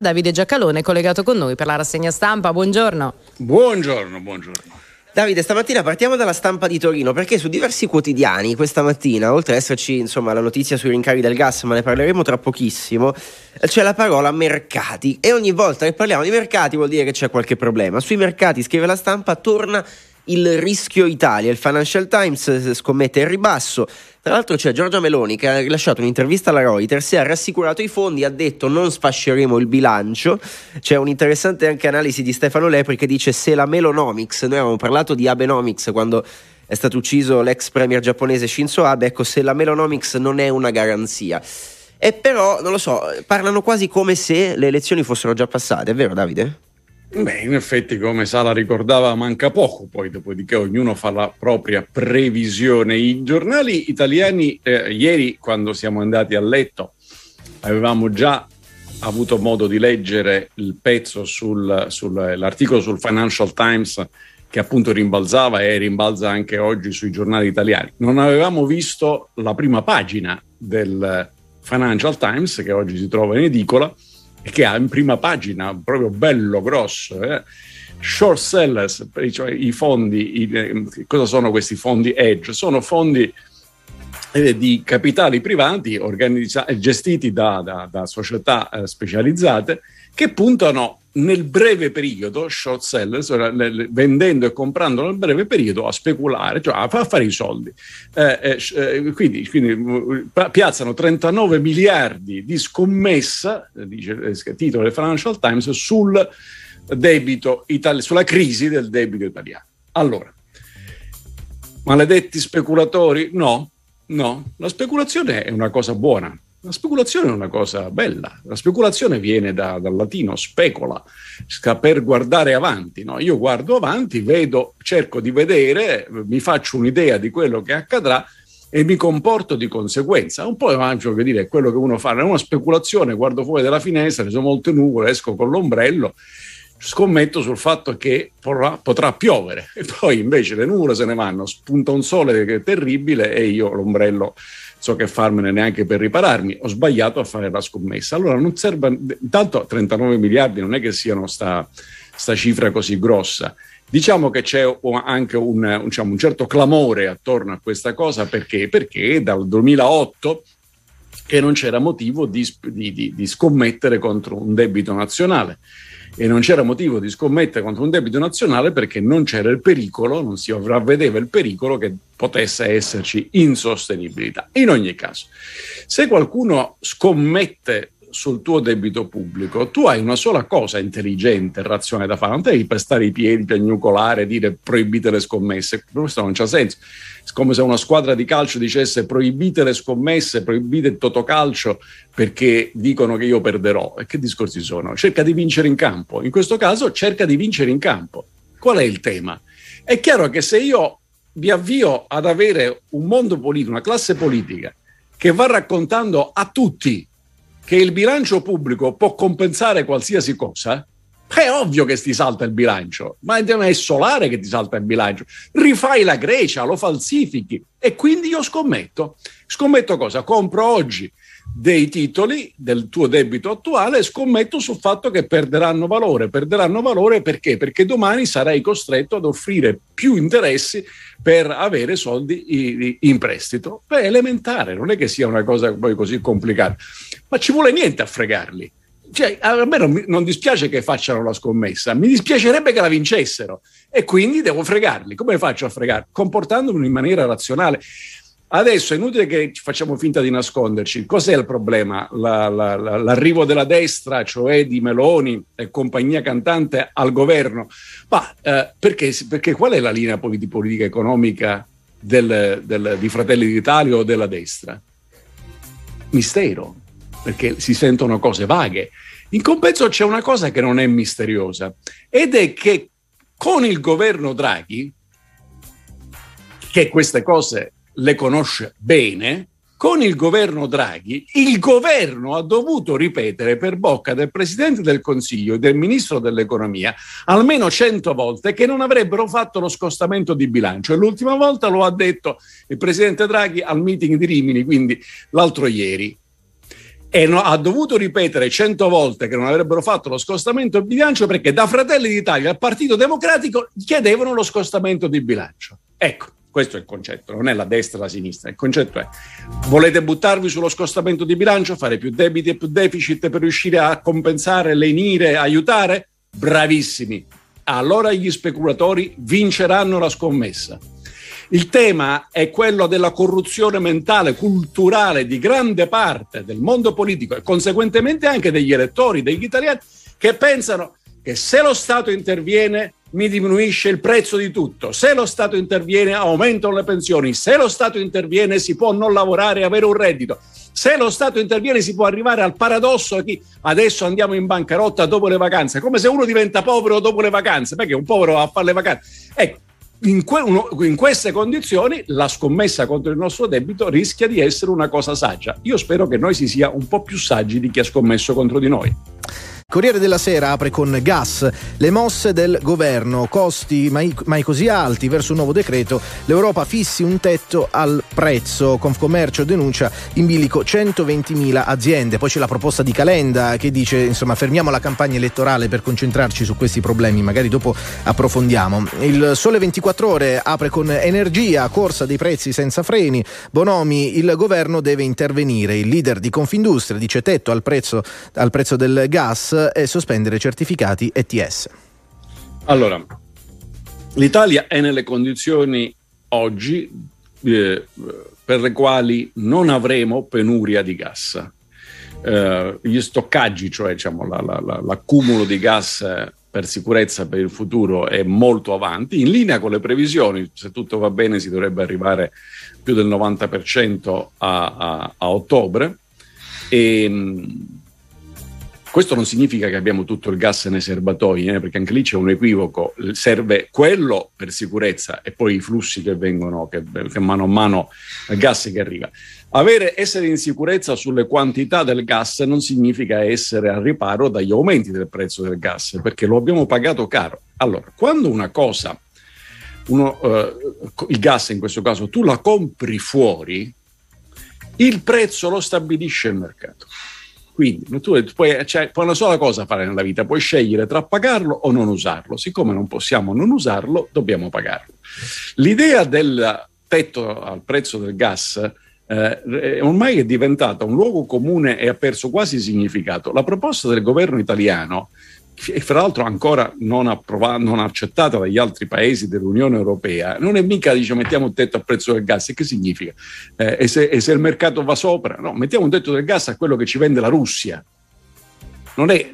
Davide Giacalone collegato con noi per la rassegna stampa. Buongiorno. Buongiorno. Davide, stamattina partiamo dalla Stampa di Torino, perché su diversi quotidiani questa mattina, oltre ad esserci la notizia sui rincari del gas, ma ne parleremo tra pochissimo, c'è la parola mercati, e ogni volta che parliamo di mercati vuol dire che c'è qualche problema. Sui mercati, scrive la Stampa, torna il rischio Italia. Il Financial Times scommette il ribasso. Tra l'altro c'è Giorgia Meloni che ha rilasciato un'intervista alla Reuters e ha rassicurato i fondi, ha detto non sfasceremo il bilancio. C'è un'interessante anche analisi di Stefano Lepri che dice: se la Melonomics, noi avevamo parlato di Abenomics quando è stato ucciso l'ex premier giapponese Shinzo Abe, ecco, se la Melonomics non è una garanzia. E però, non lo so, parlano quasi come se le elezioni fossero già passate, è vero Davide? Beh, in effetti, come Sala ricordava, manca poco, poi dopodiché ognuno fa la propria previsione. I giornali italiani, ieri quando siamo andati a letto, avevamo già avuto modo di leggere il pezzo l'articolo sul Financial Times che appunto rimbalzava e rimbalza anche oggi sui giornali italiani. Non avevamo visto la prima pagina del Financial Times, che oggi si trova in edicola, e che ha in prima pagina, proprio bello grosso, short sellers, cioè i fondi, cosa sono questi fondi hedge? Sono fondi di capitali privati gestiti da società specializzate che puntano nel breve periodo, short sellers, vendendo e comprando nel breve periodo a speculare, cioè a fare i soldi. Quindi piazzano 39 miliardi di scommessa, dice il titolo del Financial Times, sul debito sulla crisi del debito italiano. Allora, maledetti speculatori? No, la speculazione è una cosa buona. La speculazione è una cosa bella. La speculazione viene dal latino specola, per guardare avanti, no? Io guardo avanti, cerco di vedere, mi faccio un'idea di quello che accadrà e mi comporto di conseguenza. Un po' che dire, quello che uno fa è una speculazione, guardo fuori dalla finestra, ci sono molte nuvole, esco con l'ombrello, scommetto sul fatto che potrà piovere, e poi invece le nuvole se ne vanno, spunta un sole che è terribile e io l'ombrello so che farmene neanche per ripararmi, ho sbagliato a fare la scommessa. Allora non serve, intanto 39 miliardi non è che siano sta cifra così grossa. Diciamo che c'è anche un certo clamore attorno a questa cosa, perché dal 2008 che non c'era motivo di scommettere contro un debito nazionale. E non c'era motivo di scommettere contro un debito nazionale perché non c'era il pericolo, non si avvedeva il pericolo che potesse esserci insostenibilità. In ogni caso, se qualcuno scommette sul tuo debito pubblico, tu hai una sola cosa intelligente e razionale da fare, non devi pestare i piedi, piagnucolare, dire proibite le scommesse, questo non c'ha senso. È come se una squadra di calcio dicesse proibite le scommesse, proibite il totocalcio perché dicono che io perderò. E che discorsi sono? Cerca di vincere in campo. In questo caso cerca di vincere in campo. Qual è il tema? È chiaro che se io vi avvio ad avere un mondo politico, una classe politica che va raccontando a tutti che il bilancio pubblico può compensare qualsiasi cosa, è ovvio che ti salta il bilancio, ma è solare che ti salta il bilancio. Rifai la Grecia, lo falsifichi, e quindi io scommetto. Scommetto cosa? Compro oggi dei titoli del tuo debito attuale e scommetto sul fatto che perderanno valore. Perderanno valore perché? Perché domani sarai costretto ad offrire più interessi per avere soldi in prestito. Beh, è elementare, non è che sia una cosa poi così complicata, ma ci vuole niente a fregarli. Cioè, a me non dispiace che facciano la scommessa, mi dispiacerebbe che la vincessero e quindi devo fregarli. Come faccio a fregarli? Comportandomi in maniera razionale. Adesso è inutile che facciamo finta di nasconderci. Cos'è il problema? L'arrivo della destra, cioè di Meloni e compagnia cantante al governo. Ma perché qual è la linea di politica economica di Fratelli d'Italia o della destra? Mistero, perché si sentono cose vaghe. In compenso c'è una cosa che non è misteriosa, ed è che con il governo Draghi, che queste cose le conosce bene, con il governo Draghi, il governo ha dovuto ripetere per bocca del Presidente del Consiglio e del Ministro dell'Economia almeno 100 volte che non avrebbero fatto lo scostamento di bilancio. E l'ultima volta lo ha detto il Presidente Draghi al meeting di Rimini, quindi l'altro ieri. e ha dovuto ripetere 100 volte che non avrebbero fatto lo scostamento di bilancio perché da Fratelli d'Italia al Partito Democratico chiedevano lo scostamento di bilancio. Ecco, questo è il concetto, non è la destra e la sinistra, il concetto è: volete buttarvi sullo scostamento di bilancio, fare più debiti e più deficit per riuscire a compensare, lenire, aiutare? Bravissimi, allora gli speculatori vinceranno la scommessa. Il tema è quello della corruzione mentale, culturale di grande parte del mondo politico e conseguentemente anche degli elettori, degli italiani, che pensano che se lo Stato interviene mi diminuisce il prezzo di tutto, se lo Stato interviene aumentano le pensioni, se lo Stato interviene si può non lavorare e avere un reddito, se lo Stato interviene si può arrivare al paradosso che adesso andiamo in bancarotta dopo le vacanze, come se uno diventa povero dopo le vacanze, perché un povero va a fare le vacanze. Ecco, in queste condizioni la scommessa contro il nostro debito rischia di essere una cosa saggia. Io spero che noi si sia un po' più saggi di chi ha scommesso contro di noi. Corriere della Sera apre con gas, le mosse del governo, costi mai così alti, verso un nuovo decreto, l'Europa fissi un tetto al prezzo, Confcommercio denuncia in bilico 120.000 aziende, poi c'è la proposta di Calenda che dice insomma fermiamo la campagna elettorale per concentrarci su questi problemi, magari dopo approfondiamo. Il Sole 24 Ore apre con energia, corsa dei prezzi senza freni, Bonomi, il governo deve intervenire, il leader di Confindustria dice tetto al prezzo del gas e sospendere certificati ETS. Allora, l'Italia è nelle condizioni oggi per le quali non avremo penuria di gas. Gli stoccaggi, cioè diciamo, l'accumulo di gas per sicurezza per il futuro è molto avanti, in linea con le previsioni. Se tutto va bene si dovrebbe arrivare più del 90% a ottobre. Questo non significa che abbiamo tutto il gas nei serbatoi, perché anche lì c'è un equivoco. Serve quello per sicurezza e poi i flussi che vengono, che mano a mano il gas che arriva. Essere in sicurezza sulle quantità del gas non significa essere al riparo dagli aumenti del prezzo del gas, perché lo abbiamo pagato caro. Allora, quando una cosa, il gas in questo caso, tu la compri fuori, il prezzo lo stabilisce il mercato. Quindi tu puoi una sola cosa fare nella vita, puoi scegliere tra pagarlo o non usarlo. Siccome non possiamo non usarlo, dobbiamo pagarlo. L'idea del tetto al prezzo del gas ormai è diventata un luogo comune e ha perso quasi significato. La proposta del governo italiano, e fra l'altro ancora non accettata dagli altri paesi dell'Unione Europea, non è mica mettiamo un tetto al prezzo del gas. E che significa? E se il mercato va sopra? No, mettiamo un tetto del gas a quello che ci vende la Russia. Non è,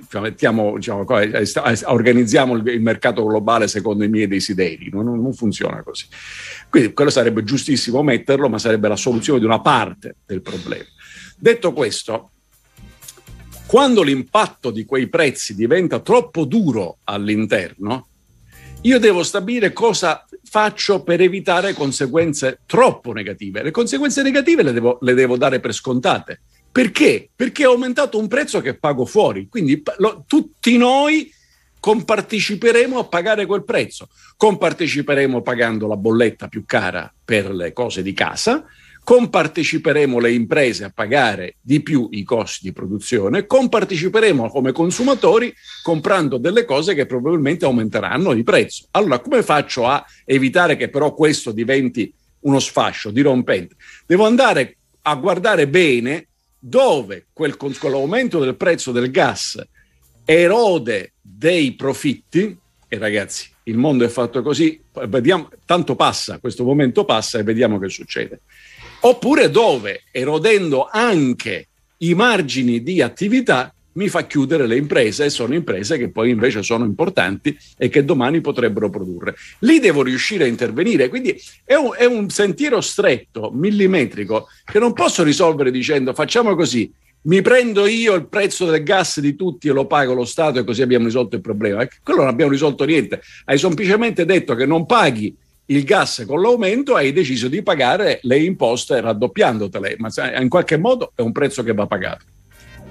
organizziamo il mercato globale secondo i miei desideri, non funziona così. Quindi quello sarebbe giustissimo metterlo, ma sarebbe la soluzione di una parte del problema. Detto questo, quando l'impatto di quei prezzi diventa troppo duro all'interno, io devo stabilire cosa faccio per evitare conseguenze troppo negative. Le conseguenze negative le devo dare per scontate. Perché? Perché ho aumentato un prezzo che pago fuori. Quindi tutti noi comparteciperemo a pagare quel prezzo. Comparteciperemo pagando la bolletta più cara per le cose di casa, comparteciperemo le imprese a pagare di più i costi di produzione, comparteciperemo come consumatori comprando delle cose che probabilmente aumenteranno di prezzo. Allora, come faccio a evitare che però questo diventi uno sfascio dirompente? Devo andare a guardare bene dove quell'aumento del prezzo del gas erode dei profitti, e ragazzi, il mondo è fatto così, vediamo, tanto passa, questo momento passa e vediamo che succede. Oppure dove, erodendo anche i margini di attività, mi fa chiudere le imprese, e sono imprese che poi invece sono importanti e che domani potrebbero produrre. Lì devo riuscire a intervenire, quindi è un sentiero stretto, millimetrico, che non posso risolvere dicendo facciamo così, mi prendo io il prezzo del gas di tutti e lo pago lo Stato e così abbiamo risolto il problema. Quello non abbiamo risolto niente, hai semplicemente detto che non paghi il gas con l'aumento, hai deciso di pagare le imposte raddoppiandotele, ma in qualche modo è un prezzo che va pagato.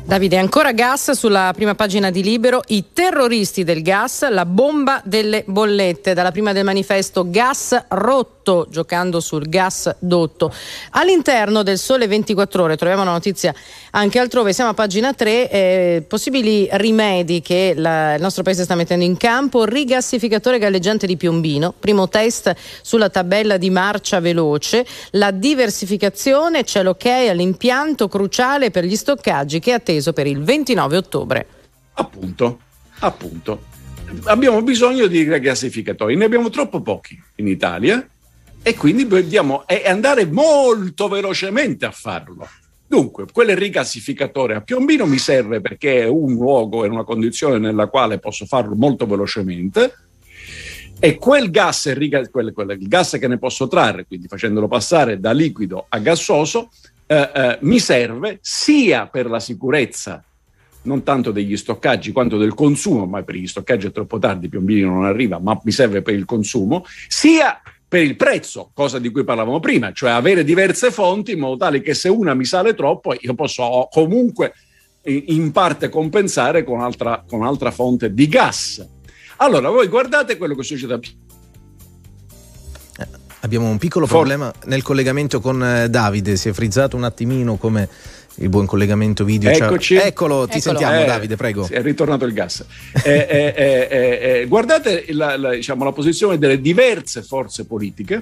Davide, ancora gas sulla prima pagina di Libero, i terroristi del gas, la bomba delle bollette, dalla prima del manifesto gas rotto, giocando sul gas dotto. All'interno del Sole 24 Ore troviamo una notizia anche altrove, siamo a pagina 3, possibili rimedi che il nostro paese sta mettendo in campo, rigassificatore galleggiante di Piombino, primo test sulla tabella di marcia veloce, la diversificazione, c'è l'ok all'impianto cruciale per gli stoccaggi che è atteso per il 29 ottobre. Appunto. Abbiamo bisogno di rigassificatori, ne abbiamo troppo pochi in Italia e quindi dobbiamo andare molto velocemente a farlo. Dunque, quel rigassificatore a Piombino mi serve perché è un luogo, è una condizione nella quale posso farlo molto velocemente, e quel gas, il gas che ne posso trarre, quindi facendolo passare da liquido a gassoso, mi serve sia per la sicurezza non tanto degli stoccaggi quanto del consumo, ma per gli stoccaggi è troppo tardi, Piombino non arriva, ma mi serve per il consumo, sia per il prezzo, cosa di cui parlavamo prima, cioè avere diverse fonti in modo tale che se una mi sale troppo io posso comunque in parte compensare con altra fonte di gas. Allora voi guardate quello che succede a Abbiamo un piccolo problema nel collegamento con Davide, si è frizzato un attimino come il buon collegamento video. Eccoci. Eccolo, ti sentiamo Davide, prego. È ritornato il gas. Guardate la posizione delle diverse forze politiche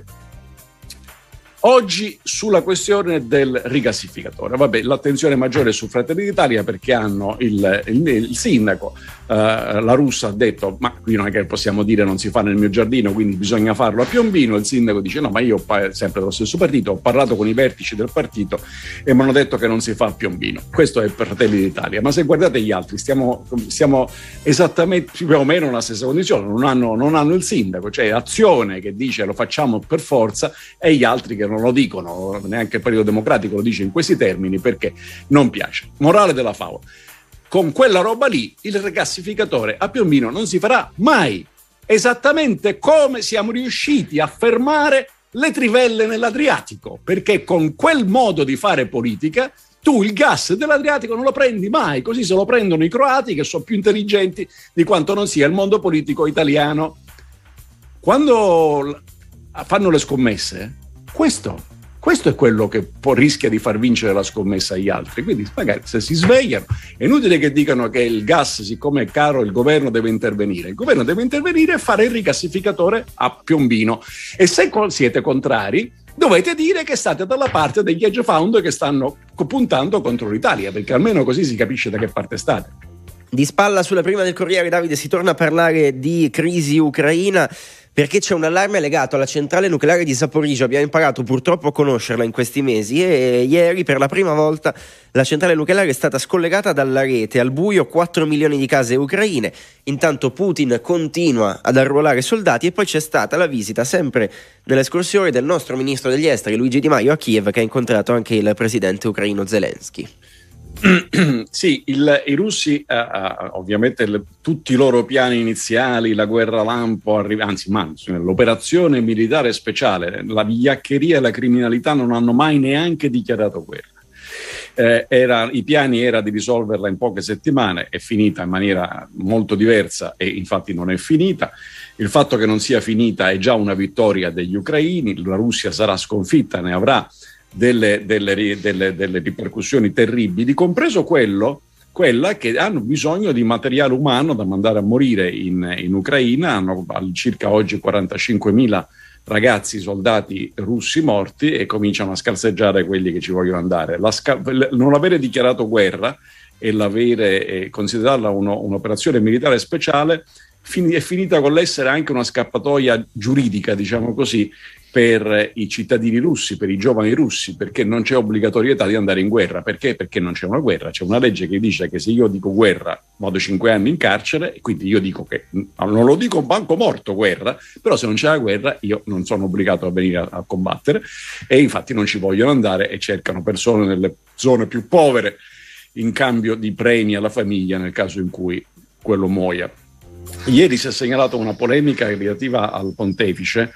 oggi sulla questione del rigassificatore. Vabbè, l'attenzione maggiore è su Fratelli d'Italia perché hanno il sindaco, la Russa ha detto ma qui non è che possiamo dire non si fa nel mio giardino, quindi bisogna farlo a Piombino. Il sindaco dice no, ma io sempre dello stesso partito, ho parlato con i vertici del partito e mi hanno detto che non si fa a Piombino. Questo è per Fratelli d'Italia, ma se guardate gli altri stiamo esattamente più o meno nella stessa condizione, non hanno il sindaco, cioè Azione che dice lo facciamo per forza e gli altri che non lo dicono, neanche il Partito Democratico lo dice in questi termini perché non piace. Morale della favola: con quella roba lì il rigassificatore a Piombino non si farà mai, esattamente come siamo riusciti a fermare le trivelle nell'Adriatico, perché con quel modo di fare politica tu il gas dell'Adriatico non lo prendi mai, così se lo prendono i croati che sono più intelligenti di quanto non sia il mondo politico italiano. Quando fanno le scommesse, questo è quello che rischia di far vincere la scommessa agli altri. Quindi magari se si svegliano è inutile che dicano che il gas, siccome è caro, il governo deve intervenire. Il governo deve intervenire e fare il rigassificatore a Piombino. E se siete contrari, dovete dire che state dalla parte degli hedge fund che stanno puntando contro l'Italia, perché almeno così si capisce da che parte state. Di spalla sulla prima del Corriere, Davide, si torna a parlare di crisi ucraina perché c'è un allarme legato alla centrale nucleare di Zaporizhzhia. Abbiamo imparato purtroppo a conoscerla in questi mesi e ieri per la prima volta la centrale nucleare è stata scollegata dalla rete, al buio 4 milioni di case ucraine. Intanto Putin continua ad arruolare soldati e poi c'è stata la visita sempre nell'escursione del nostro ministro degli esteri Luigi Di Maio a Kiev, che ha incontrato anche il presidente ucraino Zelensky. Sì, i russi ovviamente tutti i loro piani iniziali, la guerra lampo, l'operazione militare speciale, la vigliaccheria e la criminalità non hanno mai neanche dichiarato guerra. I piani era di risolverla in poche settimane, è finita in maniera molto diversa e infatti non è finita. Il fatto che non sia finita è già una vittoria degli ucraini, la Russia sarà sconfitta, ne avrà delle ripercussioni terribili, compreso quella che hanno bisogno di materiale umano da mandare a morire in Ucraina. Hanno circa oggi 45.000 ragazzi, soldati russi morti e cominciano a scarseggiare quelli che ci vogliono andare. Non avere dichiarato guerra e considerarla un'operazione militare speciale è finita con l'essere anche una scappatoia giuridica, diciamo così, per i cittadini russi, per i giovani russi, perché non c'è obbligatorietà di andare in guerra. Perché? Perché non c'è una guerra, c'è una legge che dice che se io dico guerra vado 5 anni in carcere, e quindi io dico che non lo dico banco morto guerra, però se non c'è la guerra io non sono obbligato a venire a combattere, e infatti non ci vogliono andare e cercano persone nelle zone più povere in cambio di premi alla famiglia nel caso in cui quello muoia. Ieri si è segnalata una polemica relativa al pontefice,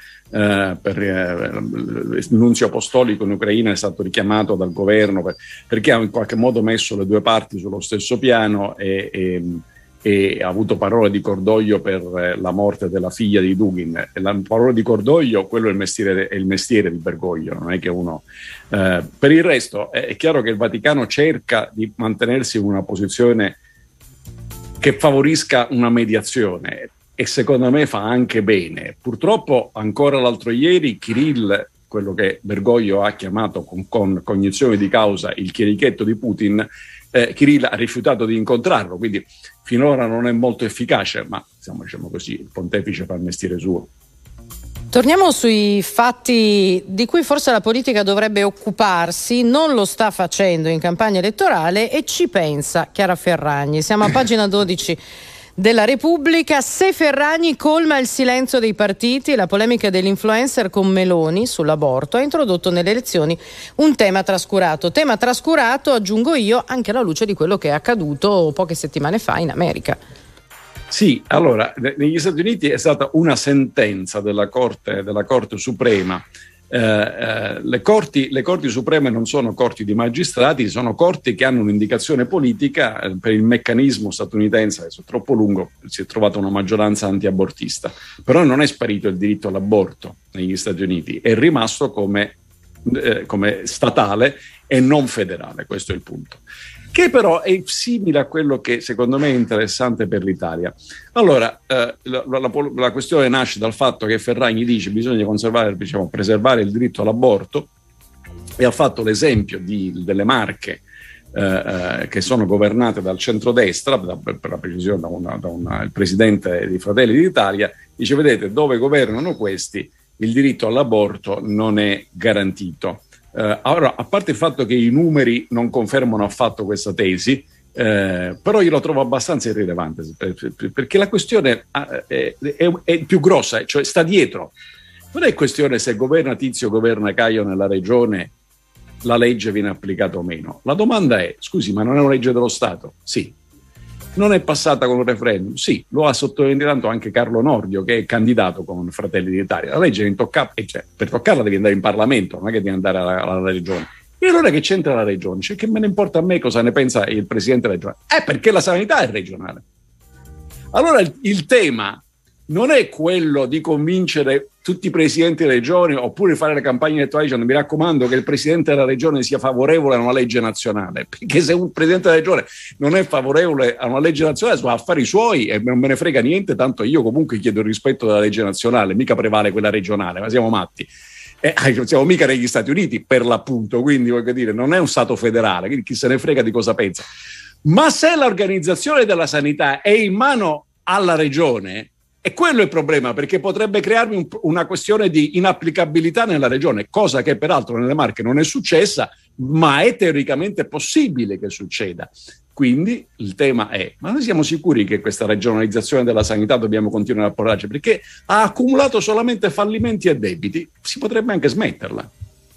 il nunzio apostolico in Ucraina è stato richiamato dal governo perché ha in qualche modo messo le due parti sullo stesso piano e ha avuto parole di cordoglio per la morte della figlia di Dugin. La parola di cordoglio, quello è il mestiere di Bergoglio, non è che uno... per il resto è chiaro che il Vaticano cerca di mantenersi in una posizione che favorisca una mediazione e secondo me fa anche bene. Purtroppo ancora l'altro ieri Kirill, quello che Bergoglio ha chiamato con cognizione di causa il chierichetto di Putin, Kirill ha rifiutato di incontrarlo, quindi finora non è molto efficace, ma diciamo così, il pontefice fa il mestiere suo. Torniamo sui fatti di cui forse la politica dovrebbe occuparsi, non lo sta facendo in campagna elettorale e ci pensa Chiara Ferragni. Siamo a pagina 12 della Repubblica. Se Ferragni colma il silenzio dei partiti, la polemica dell'influencer con Meloni sull'aborto ha introdotto nelle elezioni un tema trascurato, aggiungo io, anche alla luce di quello che è accaduto poche settimane fa in America. Sì, allora, negli Stati Uniti è stata una sentenza della Corte Suprema. Le corti supreme non sono corti di magistrati, sono corti che hanno un'indicazione politica. Per il meccanismo statunitense, adesso è troppo lungo, si è trovata una maggioranza antiabortista, però non è sparito il diritto all'aborto negli Stati Uniti, è rimasto come statale e non federale, questo è il punto. Che però è simile a quello che secondo me è interessante per l'Italia. Allora, la questione nasce dal fatto che Ferragni dice che bisogna preservare il diritto all'aborto e ha fatto l'esempio delle Marche che sono governate dal centrodestra, per la precisione il presidente di Fratelli d'Italia, dice: vedete, dove governano questi il diritto all'aborto non è garantito. Allora, a parte il fatto che i numeri non confermano affatto questa tesi, però io lo trovo abbastanza irrilevante, perché la questione è più grossa, cioè sta dietro. Non è questione se governa Tizio, governa Caio nella regione, la legge viene applicata o meno. La domanda è: scusi, ma non è una legge dello Stato? Sì. Non è passata con un referendum? Sì, lo ha sottolineato anche Carlo Nordio, che è candidato con Fratelli d'Italia. La legge è intoccabile, cioè, per toccarla devi andare in Parlamento, non è che devi andare alla regione. E allora che c'entra la regione? Cioè, che me ne importa a me cosa ne pensa il presidente regionale? Perché la sanità è regionale. Allora il tema non è quello di convincere tutti i presidenti di regione oppure fare le campagne elettorali dicendo: mi raccomando che il presidente della regione sia favorevole a una legge nazionale, perché se un presidente della regione non è favorevole a una legge nazionale sono affari suoi e non me ne frega niente, tanto io comunque chiedo il rispetto della legge nazionale, mica prevale quella regionale, ma siamo matti. Non siamo mica negli Stati Uniti, per l'appunto, quindi voglio dire, non è un stato federale, quindi chi se ne frega di cosa pensa. Ma se l'organizzazione della sanità è in mano alla regione, e quello è il problema, perché potrebbe crearmi una questione di inapplicabilità nella regione, cosa che peraltro nelle Marche non è successa, ma è teoricamente possibile che succeda. Quindi il tema è: ma noi siamo sicuri che questa regionalizzazione della sanità dobbiamo continuare a portarci? Perché ha accumulato solamente fallimenti e debiti, si potrebbe anche smetterla.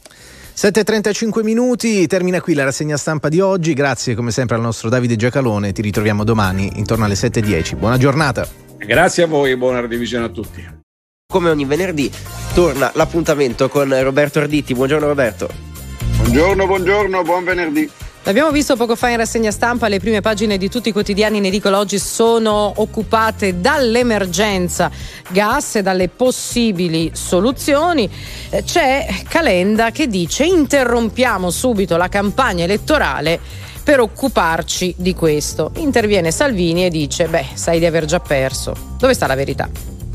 7:35 minuti, termina qui la rassegna stampa di oggi. Grazie come sempre al nostro Davide Giacalone, ti ritroviamo domani intorno alle 7:10. Buona giornata. Grazie a voi e buona revisione a tutti. Come ogni venerdì torna l'appuntamento con Roberto Arditti. Buongiorno Roberto. Buongiorno, buon venerdì. L'abbiamo visto poco fa in rassegna stampa, le prime pagine di tutti i quotidiani in edicola oggi sono occupate dall'emergenza gas e dalle possibili soluzioni. C'è Calenda che dice: interrompiamo subito la campagna elettorale per occuparci di questo. Interviene Salvini e dice: sai di aver già perso. Dove sta la verità?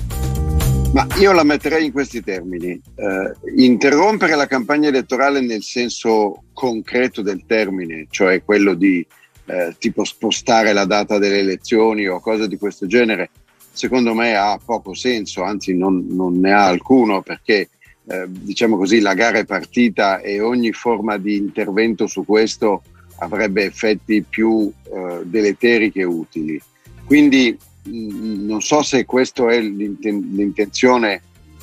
Ma io la metterei in questi termini: interrompere la campagna elettorale nel senso concreto del termine, cioè quello di tipo spostare la data delle elezioni o cose di questo genere, secondo me ha poco senso, anzi non ne ha alcuno, perché diciamo così, la gara è partita e ogni forma di intervento su questo avrebbe effetti più deleteri che utili. Quindi non so se questa è l'intenzione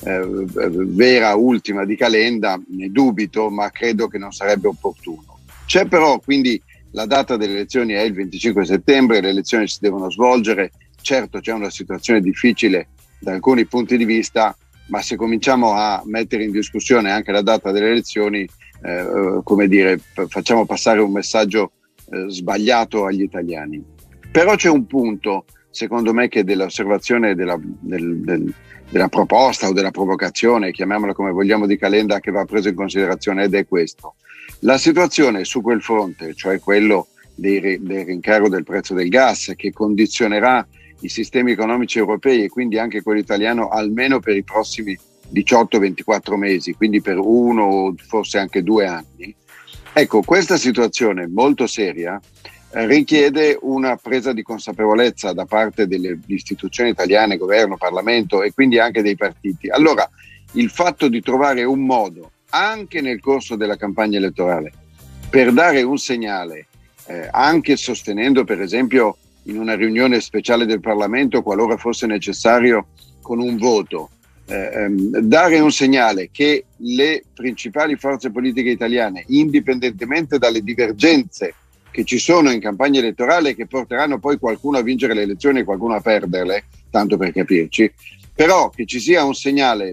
vera ultima di Calenda, ne dubito, ma credo che non sarebbe opportuno. C'è però, quindi, la data delle elezioni è il 25 settembre, le elezioni si devono svolgere, certo c'è una situazione difficile da alcuni punti di vista, ma se cominciamo a mettere in discussione anche la data delle elezioni, come dire, facciamo passare un messaggio sbagliato agli italiani. Però c'è un punto, secondo me, che dell'osservazione della proposta o della provocazione, chiamiamola come vogliamo, di Calenda, che va preso in considerazione, ed è questo: la situazione su quel fronte, cioè quello del rincaro del prezzo del gas, che condizionerà i sistemi economici europei e quindi anche quello italiano almeno per i prossimi 18-24 mesi, quindi per 1 o forse anche 2 anni. Ecco, questa situazione molto seria richiede una presa di consapevolezza da parte delle istituzioni italiane, governo, Parlamento e quindi anche dei partiti. Allora, il fatto di trovare un modo, anche nel corso della campagna elettorale, per dare un segnale, anche sostenendo per esempio in una riunione speciale del Parlamento, qualora fosse necessario, con un voto, dare un segnale che le principali forze politiche italiane, indipendentemente dalle divergenze che ci sono in campagna elettorale, che porteranno poi qualcuno a vincere le elezioni e qualcuno a perderle, tanto per capirci, però che ci sia un segnale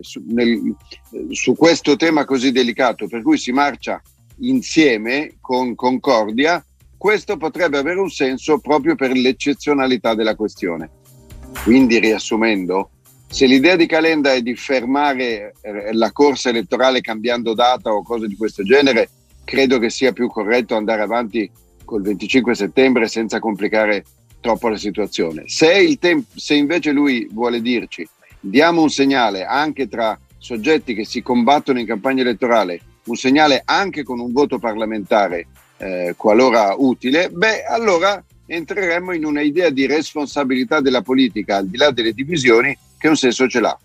su questo tema così delicato, per cui si marcia insieme con concordia, questo potrebbe avere un senso proprio per l'eccezionalità della questione. Quindi, riassumendo, se l'idea di Calenda è di fermare la corsa elettorale cambiando data o cose di questo genere, credo che sia più corretto andare avanti col 25 settembre senza complicare troppo la situazione. Se invece lui vuole dirci diamo un segnale anche tra soggetti che si combattono in campagna elettorale, un segnale anche con un voto parlamentare qualora utile, allora entreremmo in una idea di responsabilità della politica al di là delle divisioni che un senso ce l'ha.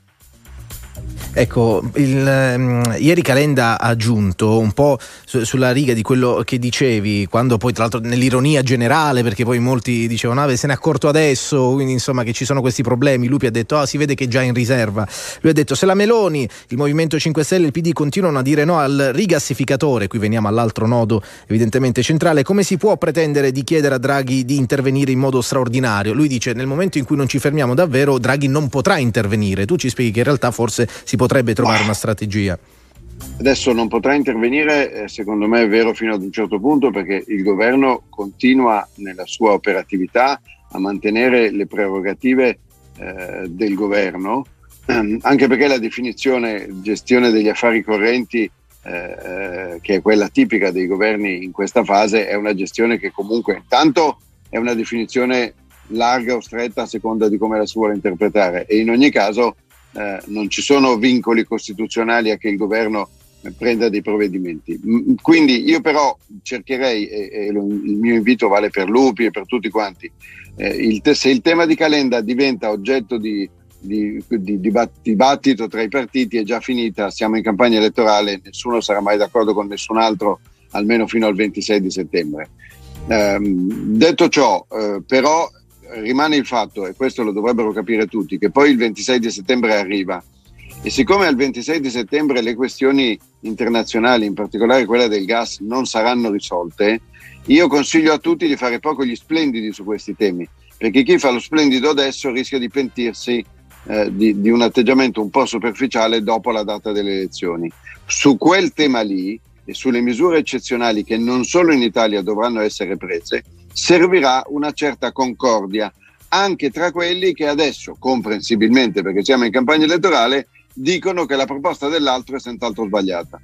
Ecco, ieri Calenda ha aggiunto un po' sulla riga di quello che dicevi, quando poi tra l'altro nell'ironia generale, perché poi molti dicevano se ne è accorto adesso, quindi insomma che ci sono questi problemi, Lupi ha detto si vede che è già in riserva. Lui ha detto: se la Meloni, il Movimento 5 Stelle e il PD continuano a dire no al rigassificatore, qui veniamo all'altro nodo evidentemente centrale, come si può pretendere di chiedere a Draghi di intervenire in modo straordinario? Lui dice: nel momento in cui non ci fermiamo davvero, Draghi non potrà intervenire. Tu ci spieghi che in realtà forse si potrebbe trovare una strategia. Adesso non potrà intervenire, secondo me è vero fino ad un certo punto, perché il governo continua nella sua operatività a mantenere le prerogative del governo, anche perché la definizione gestione degli affari correnti, che è quella tipica dei governi in questa fase, è una gestione che comunque intanto è una definizione larga o stretta a seconda di come la si vuole interpretare, e in ogni caso non ci sono vincoli costituzionali a che il governo prenda dei provvedimenti. Quindi io però cercherei, e il mio invito vale per Lupi e per tutti quanti, se il tema di Calenda diventa oggetto di dibattito tra i partiti, è già finita, siamo in campagna elettorale, nessuno sarà mai d'accordo con nessun altro almeno fino al 26 di settembre. Detto ciò, però rimane il fatto, e questo lo dovrebbero capire tutti, che poi il 26 di settembre arriva, e siccome al 26 di settembre le questioni internazionali, in particolare quella del gas, non saranno risolte, io consiglio a tutti di fare poco gli splendidi su questi temi, perché chi fa lo splendido adesso rischia di pentirsi di un atteggiamento un po' superficiale dopo la data delle elezioni. Su quel tema lì e sulle misure eccezionali che non solo in Italia dovranno essere prese, servirà una certa concordia anche tra quelli che adesso, comprensibilmente perché siamo in campagna elettorale, dicono che la proposta dell'altro è senz'altro sbagliata.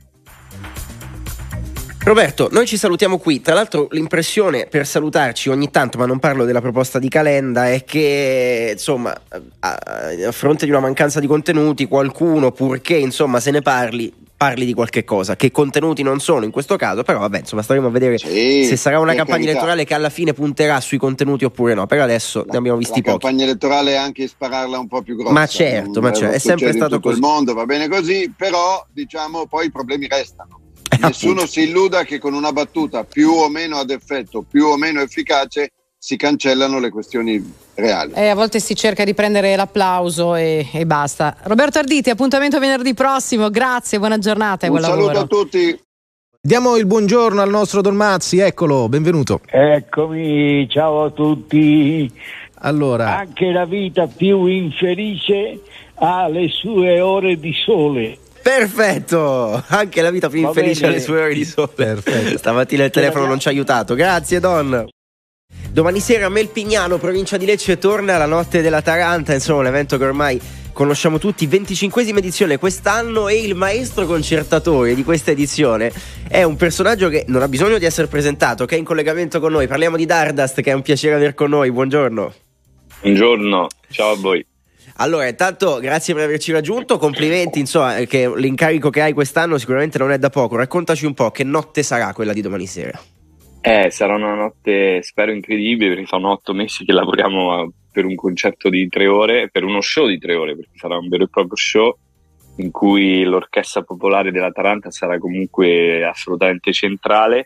Roberto, noi ci salutiamo qui. Tra l'altro l'impressione, per salutarci ogni tanto, ma non parlo della proposta di Calenda, è che insomma a fronte di una mancanza di contenuti qualcuno, purché insomma se ne parli di qualche cosa, che contenuti non sono in questo caso, però vabbè, insomma staremo a vedere se sarà una campagna elettorale che alla fine punterà sui contenuti oppure no. Per adesso ne abbiamo visti pochi. La campagna elettorale è anche spararla un po' più grossa. Ma certo, è sempre stato tutto così. Il mondo va bene così, però diciamo poi i problemi restano. Nessuno si illuda che con una battuta più o meno ad effetto, più o meno efficace, si cancellano le questioni reali. A volte si cerca di prendere l'applauso e basta. Roberto Arditi, appuntamento venerdì prossimo, grazie, buona giornata e buon lavoro. Un saluto a tutti. Diamo il buongiorno al nostro Don Mazzi, eccolo, benvenuto. Eccomi, ciao a tutti. Allora, anche la vita più infelice ha le sue ore di sole. Perfetto, anche la vita più infelice ha le sue ore di sole. Perfetto. Stamattina il telefono non ci ha aiutato. Grazie Don. Domani sera Melpignano, provincia di Lecce, torna la notte della Taranta, insomma un evento che ormai conosciamo tutti, 25esima edizione quest'anno, e il maestro concertatore di questa edizione è un personaggio che non ha bisogno di essere presentato, che è in collegamento con noi. Parliamo di Dardust, che è un piacere aver con noi. Buongiorno. Buongiorno, ciao a voi. Allora, intanto grazie per averci raggiunto, complimenti, insomma, che l'incarico che hai quest'anno sicuramente non è da poco. Raccontaci un po' che notte sarà quella di domani sera. Sarà una notte, spero, incredibile, perché sono 8 mesi che lavoriamo per un concerto di 3 ore, per uno show di 3 ore, perché sarà un vero e proprio show in cui l'Orchestra Popolare della Taranta sarà comunque assolutamente centrale,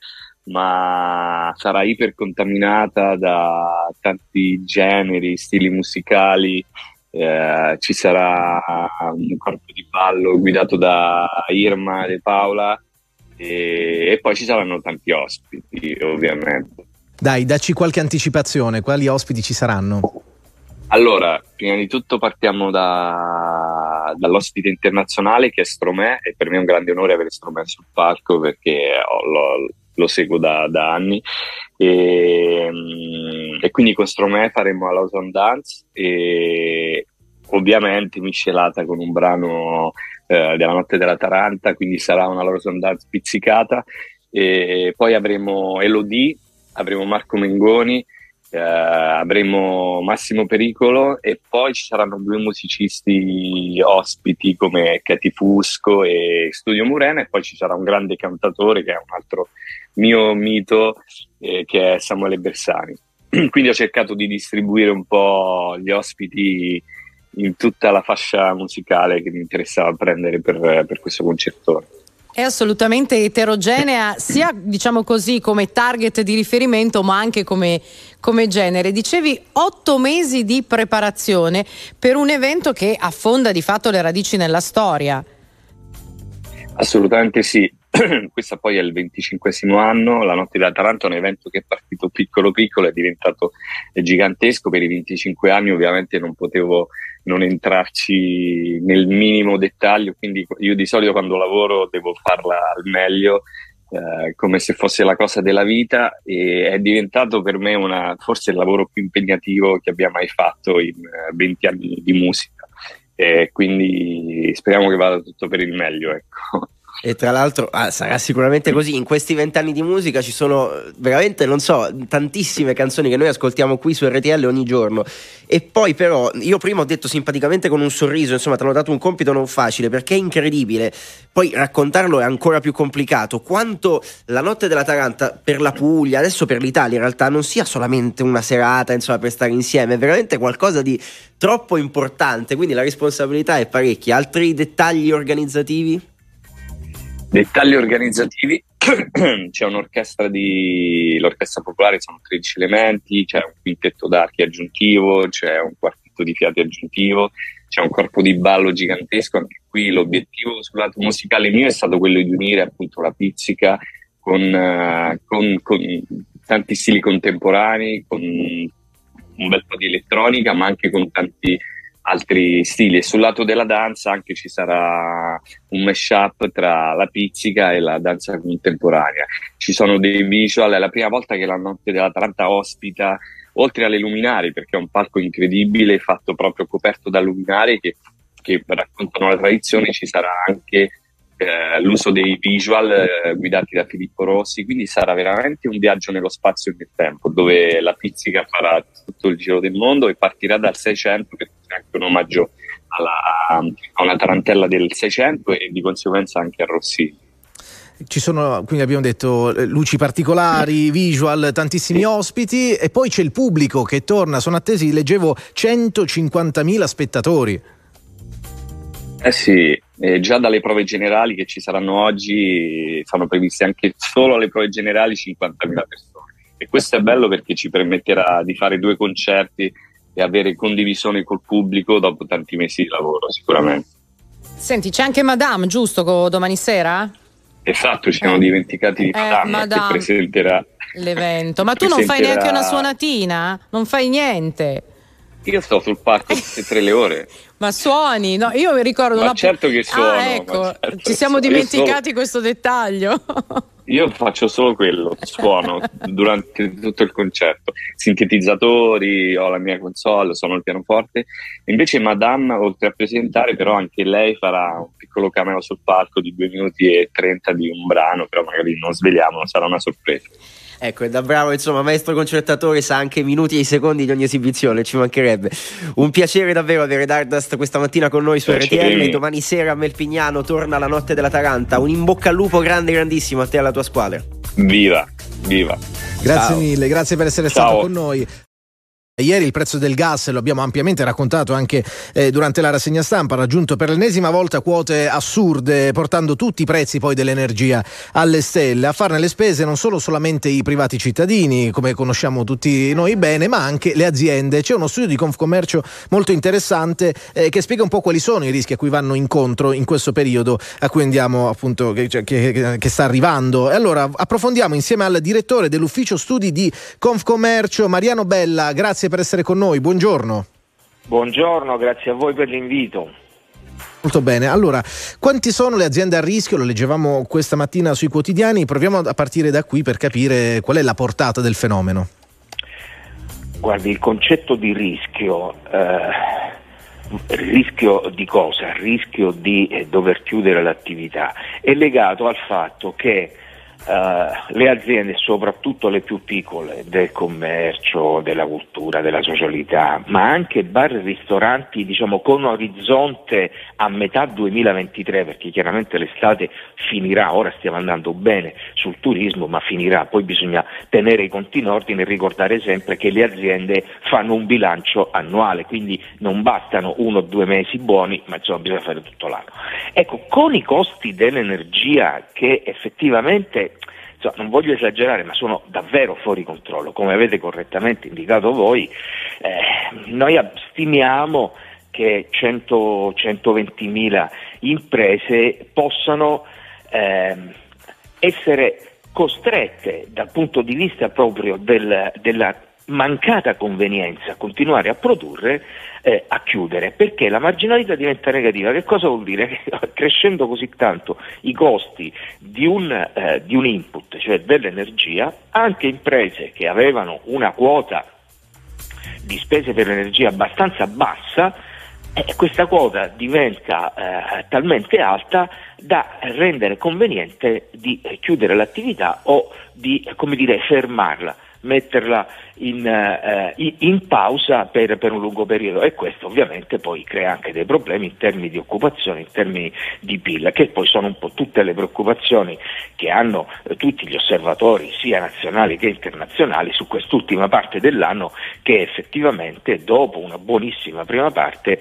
ma sarà ipercontaminata da tanti generi, stili musicali. Ci sarà un corpo di ballo guidato da Irma De Paola, e poi ci saranno tanti ospiti, ovviamente. Dai, dacci qualche anticipazione, quali ospiti ci saranno? Allora, prima di tutto partiamo dall'ospite internazionale, che è Stromae, e per me è un grande onore avere Stromae sul palco, perché lo seguo da anni, e quindi con Stromae faremo la House on Dance, e ovviamente miscelata con un brano della notte della Taranta, quindi sarà una House on Dance pizzicata. E poi avremo Elodie, avremo Marco Mengoni, avremo Massimo Pericolo, e poi ci saranno 2 musicisti ospiti come Katy Fusco e Studio Murena, e poi ci sarà un grande cantatore che è un altro mio mito, che è Samuele Bersani. Quindi ho cercato di distribuire un po' gli ospiti in tutta la fascia musicale che mi interessava prendere per questo concertone. È assolutamente eterogenea, sia diciamo così come target di riferimento, ma anche come genere. Dicevi 8 mesi di preparazione per un evento che affonda di fatto le radici nella storia. Assolutamente sì. Questa poi è il 25esimo anno. La Notte della Taranta è un evento che è partito piccolo piccolo, è diventato gigantesco. Per i 25 anni ovviamente non potevo non entrarci nel minimo dettaglio, quindi io di solito quando lavoro devo farla al meglio, come se fosse la cosa della vita, e è diventato per me forse il lavoro più impegnativo che abbia mai fatto in 20 anni di musica, quindi speriamo che vada tutto per il meglio, ecco. E tra l'altro sarà sicuramente così. In questi 20 anni di musica ci sono veramente, non so, tantissime canzoni che noi ascoltiamo qui su RTL ogni giorno. E poi però io prima ho detto simpaticamente con un sorriso, insomma ti hanno dato un compito non facile, perché è incredibile. Poi raccontarlo è ancora più complicato. Quanto la Notte della Taranta per la Puglia, adesso per l'Italia in realtà, non sia solamente una serata, insomma, per stare insieme, è veramente qualcosa di troppo importante, quindi la responsabilità è parecchia. Altri dettagli organizzativi? Dettagli organizzativi, c'è l'Orchestra Popolare, sono 13 elementi, c'è un quintetto d'archi aggiuntivo, c'è un quartetto di fiati aggiuntivo, c'è un corpo di ballo gigantesco. Anche qui l'obiettivo sul lato musicale mio è stato quello di unire appunto la pizzica con tanti stili contemporanei, con un bel po' di elettronica, ma anche con tanti altri stili. E sul lato della danza anche ci sarà un mashup tra la pizzica e la danza contemporanea. Ci sono dei visual, è la prima volta che la Notte della Taranta ospita, oltre alle luminari, perché è un palco incredibile fatto proprio coperto da luminari che raccontano la tradizione, ci sarà anche l'uso dei visual guidati da Filippo Rossi, quindi sarà veramente un viaggio nello spazio e nel tempo, dove la pizzica farà tutto il giro del mondo e partirà dal 600, che è anche un omaggio a una tarantella del 600 e di conseguenza anche a Rossini. Ci sono, quindi abbiamo detto, luci particolari, visual, tantissimi ospiti, e poi c'è il pubblico che torna. Sono attesi, leggevo, 150.000 spettatori. Sì, già dalle prove generali che ci saranno oggi sono previste anche solo alle prove generali 50.000 persone, e questo è bello perché ci permetterà di fare 2 concerti e avere condivisione col pubblico dopo tanti mesi di lavoro, sicuramente. Senti, c'è anche Madame, giusto, domani sera? Esatto, ci siamo dimenticati di Madame che presenterà l'evento. Ma tu non fai neanche una suonatina? Non fai niente? Io sto sul parco tutte e 3 le ore. Ma suoni? No, io mi ricordo Ma certo che suono. Ecco, certo ci siamo dimenticati questo dettaglio. Io faccio solo quello, suono durante tutto il concerto. Sintetizzatori, ho la mia console, suono il pianoforte. Invece Madame, oltre a presentare, però anche lei farà un piccolo cameo sul palco di 2 minuti e 30 di un brano, però magari non sveliamo, sarà una sorpresa. Ecco, è da bravo, insomma, maestro concertatore, sa anche i minuti e i secondi di ogni esibizione, ci mancherebbe. Un piacere davvero avere Dardust questa mattina con noi su RTL. Domani sera a Melpignano torna la notte della Taranta. Un in bocca al lupo grande, grandissimo a te e alla tua squadra. Viva, viva. Grazie Ciao. mille, grazie per essere stato con noi. Ieri il prezzo del gas, lo abbiamo ampiamente raccontato anche durante la rassegna stampa, ha raggiunto per l'ennesima volta quote assurde, portando tutti i prezzi poi dell'energia alle stelle. A farne le spese non solo solamente i privati cittadini, come conosciamo tutti noi bene, ma anche le aziende. C'è uno studio di Confcommercio molto interessante che spiega un po' quali sono i rischi a cui vanno incontro in questo periodo a cui andiamo appunto che sta arrivando. E allora approfondiamo insieme al direttore dell'ufficio studi di Confcommercio, Mariano Bella. Grazie per essere con noi, buongiorno. Buongiorno, grazie a voi per l'invito. Molto bene, allora quanti sono le aziende a rischio? Lo leggevamo questa mattina sui quotidiani, proviamo a partire da qui per capire qual è la portata del fenomeno. Guardi, il concetto di rischio, rischio di cosa? Rischio di dover chiudere l'attività, è legato al fatto che le aziende, soprattutto le più piccole, del commercio, della cultura, della socialità, ma anche bar e ristoranti, diciamo, con orizzonte a metà 2023, perché chiaramente l'estate finirà, ora stiamo andando bene sul turismo, ma finirà, poi bisogna tenere i conti in ordine e ricordare sempre che le aziende fanno un bilancio annuale, quindi non bastano 1 o 2 mesi buoni, ma insomma bisogna fare tutto l'anno. Ecco, con i costi dell'energia che effettivamente, non voglio esagerare, ma sono davvero fuori controllo, come avete correttamente indicato voi, noi stimiamo che 120.000 imprese possano essere costrette dal punto di vista proprio della mancata convenienza a continuare a produrre, a chiudere, perché la marginalità diventa negativa. Che cosa vuol dire? Che crescendo così tanto i costi di un input, cioè dell'energia, anche imprese che avevano una quota di spese per l'energia abbastanza bassa, questa quota diventa talmente alta da rendere conveniente di chiudere l'attività o di, come dire, fermarla, metterla in pausa per un lungo periodo, e questo ovviamente poi crea anche dei problemi in termini di occupazione, in termini di PIL, che poi sono un po' tutte le preoccupazioni che hanno tutti gli osservatori sia nazionali che internazionali su quest'ultima parte dell'anno, che effettivamente dopo una buonissima prima parte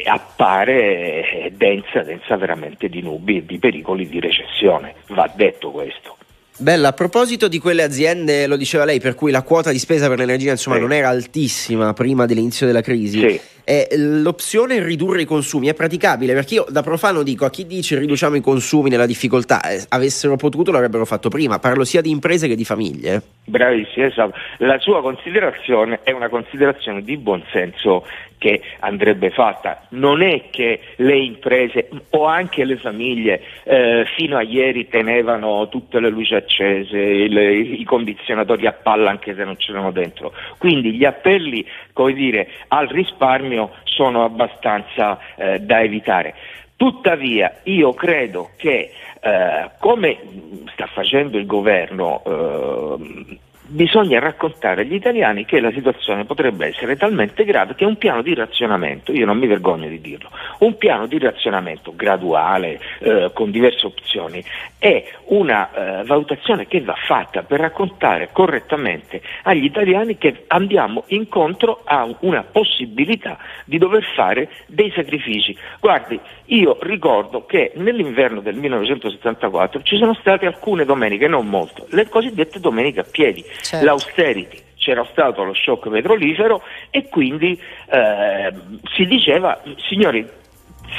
appare densa veramente di nubi e di pericoli di recessione, va detto questo. Bella, a proposito di quelle aziende, lo diceva lei, per cui la quota di spesa per l'energia insomma non era altissima prima dell'inizio della crisi, l'opzione ridurre i consumi è praticabile? Perché io da profano dico, a chi dice riduciamo i consumi nella difficoltà, avessero potuto l'avrebbero fatto prima, parlo sia di imprese che di famiglie. Bravissimo, esatto. La sua considerazione è una considerazione di buonsenso che andrebbe fatta. Non è che le imprese o anche le famiglie fino a ieri tenevano tutte le luci accese, i condizionatori a palla anche se non c'erano dentro, quindi gli appelli, come dire, al risparmio sono abbastanza da evitare. Tuttavia io credo che come sta facendo il governo, bisogna raccontare agli italiani che la situazione potrebbe essere talmente grave che un piano di razionamento, io non mi vergogno di dirlo, un piano di razionamento graduale, con diverse opzioni, è una valutazione che va fatta per raccontare correttamente agli italiani che andiamo incontro a una possibilità di dover fare dei sacrifici. Guardi, io ricordo che nell'inverno del 1974 ci sono state alcune domeniche, non molto, le cosiddette domeniche a piedi. Certo. L'austerity, c'era stato lo shock petrolifero e quindi si diceva, signori,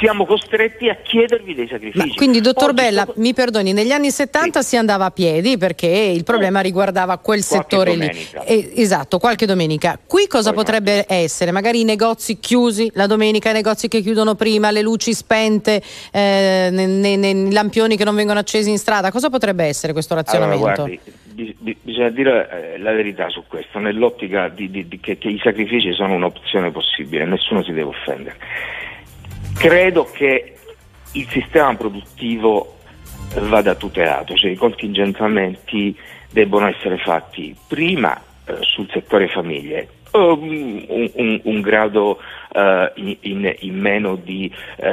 siamo costretti a chiedervi dei sacrifici. Ma quindi, dottor Bella, mi perdoni, negli anni 70 si andava a piedi perché il problema riguardava quel settore lì. Esatto, qualche domenica. Qui cosa potrebbe essere? Magari i negozi chiusi la domenica, i negozi che chiudono prima, le luci spente, nei lampioni che non vengono accesi in strada. Cosa potrebbe essere questo razionamento? Allora, guardi, bisogna dire la verità su questo, nell'ottica che i sacrifici sono un'opzione possibile, nessuno si deve offendere. Credo che il sistema produttivo vada tutelato, cioè i contingentamenti debbono essere fatti prima sul settore famiglie, un grado in meno di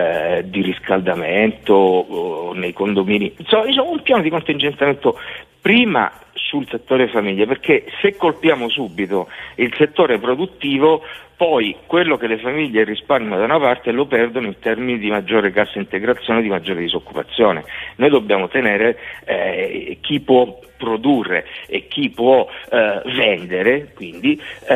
riscaldamento nei condomini, insomma un piano di contingentamento prima sul settore famiglie, perché se colpiamo subito il settore produttivo, poi quello che le famiglie risparmiano da una parte lo perdono in termini di maggiore cassa integrazione, di maggiore disoccupazione. Noi dobbiamo tenere chi può produrre e chi può vendere, quindi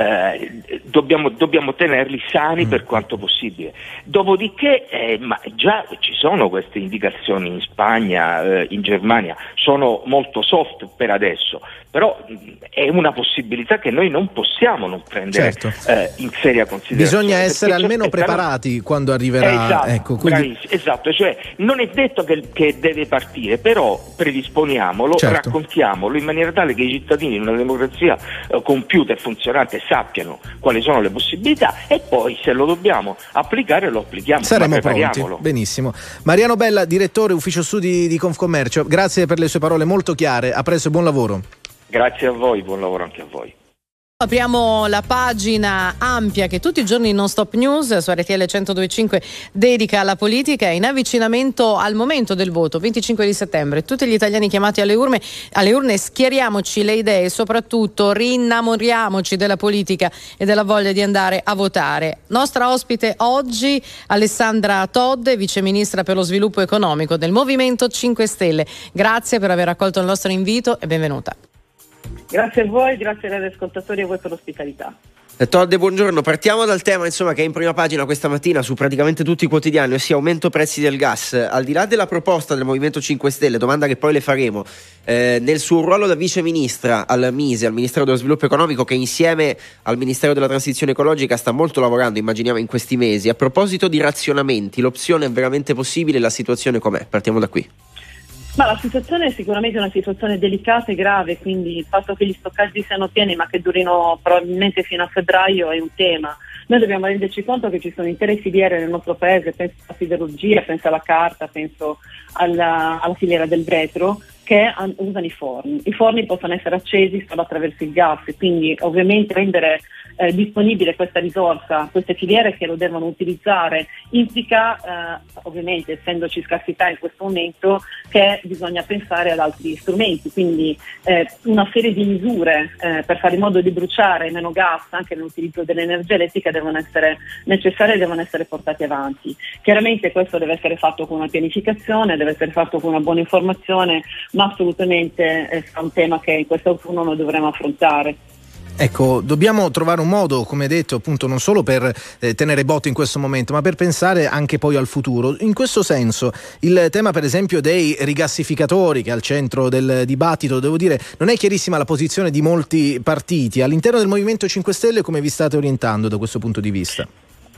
dobbiamo tenerli sani per quanto possibile. Dopodiché ma già ci sono queste indicazioni in Spagna, in Germania, sono molto soft per adesso, però è una possibilità che noi non possiamo non prendere in seria considerazione. Bisogna essere almeno preparati quando arriverà. Esatto, quindi... esatto, cioè non è detto che deve partire, però predisponiamolo, raccontiamolo in maniera tale che i cittadini in una democrazia compiuta e funzionante sappiano quali sono le possibilità, e poi se lo dobbiamo applicare lo applichiamo. Saremo pronti. Benissimo. Mariano Bella, direttore ufficio studi di Confcommercio, grazie per le sue parole molto chiare, a presto e buon lavoro. Grazie a voi, buon lavoro anche a voi. Apriamo la pagina ampia che tutti i giorni Non Stop News su RTL 102.5 dedica alla politica, in avvicinamento al momento del voto 25 di settembre. Tutti gli italiani chiamati alle urne, schieriamoci le idee e soprattutto rinnamoriamoci della politica e della voglia di andare a votare. Nostra ospite oggi Alessandra Todde, viceministra per lo sviluppo economico del Movimento 5 Stelle. Grazie per aver accolto il nostro invito e benvenuta. Grazie a voi, grazie agli ascoltatori e a voi per l'ospitalità. Todde, buongiorno. Partiamo dal tema che è in prima pagina questa mattina su praticamente tutti i quotidiani, ossia aumento prezzi del gas. Al di là della proposta del Movimento 5 Stelle, domanda che poi le faremo, nel suo ruolo da vice ministra al MISE, al Ministero dello Sviluppo Economico, che insieme al Ministero della Transizione Ecologica sta molto lavorando, immaginiamo, in questi mesi, a proposito di razionamenti, l'opzione è veramente possibile? La situazione com'è? Partiamo da qui. Ma la situazione è sicuramente una situazione delicata e grave, quindi il fatto che gli stoccaggi siano pieni ma che durino probabilmente fino a febbraio è un tema. Noi dobbiamo renderci conto che ci sono intere filiere nel nostro paese, penso alla siderurgia, penso alla carta, penso alla filiera del vetro, che usano i forni. I forni possono essere accesi solo attraverso il gas, quindi ovviamente rendere disponibile questa risorsa, queste filiere che lo devono utilizzare, implica ovviamente, essendoci scarsità in questo momento, che bisogna pensare ad altri strumenti, quindi una serie di misure per fare in modo di bruciare meno gas anche nell'utilizzo dell'energia elettrica devono essere necessarie e devono essere portate avanti. Chiaramente questo deve essere fatto con una pianificazione, deve essere fatto con una buona informazione, ma assolutamente è un tema che in questo autunno noi dovremo affrontare. Ecco, dobbiamo trovare un modo, come detto, appunto, non solo per tenere botte in questo momento, ma per pensare anche poi al futuro. In questo senso, il tema per esempio dei rigassificatori, che è al centro del dibattito, devo dire, non è chiarissima la posizione di molti partiti. All'interno del Movimento 5 Stelle come vi state orientando da questo punto di vista?